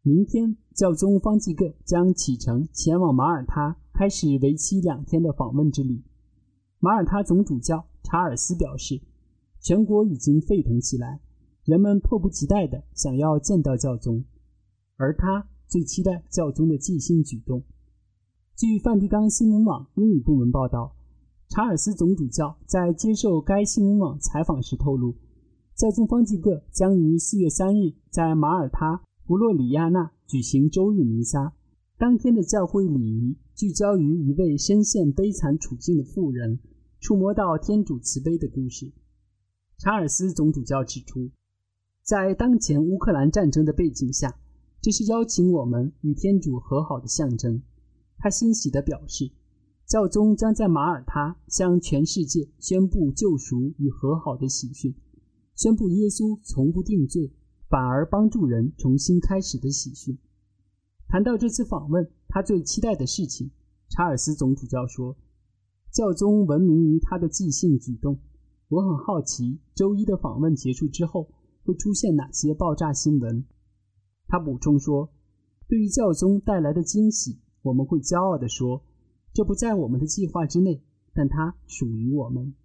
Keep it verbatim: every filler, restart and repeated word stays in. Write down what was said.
明天，教宗方济各将启程前往马耳他，开始为期两天的访问之旅。马耳他总主教查尔斯表示，全国已经沸腾起来，人们迫不及待地想要见到教宗，而他最期待教宗的即兴举动。据梵蒂冈新闻网英语部门报道，查尔斯总主教在接受该新闻网采访时透露，教宗方济各将于四月三日在马耳他弗洛里亚纳举行周日弥撒。当天的教会礼仪聚焦于一位深陷悲惨处境的妇人触摸到天主慈悲的故事。查尔斯总主教指出，在当前乌克兰战争的背景下，这是邀请我们与天主和好的象征。他欣喜地表示，教宗将在马耳他向全世界宣布救赎与和好的喜讯，宣布耶稣从不定罪，反而帮助人重新开始的喜讯。谈到这次访问，他最期待的事情，查尔斯总主教说，教宗闻名于他的即兴举动，我很好奇周一的访问结束之后会出现哪些爆炸新闻。他补充说，对于教宗带来的惊喜，我们会骄傲地说，这不在我们的计划之内，但它属于我们。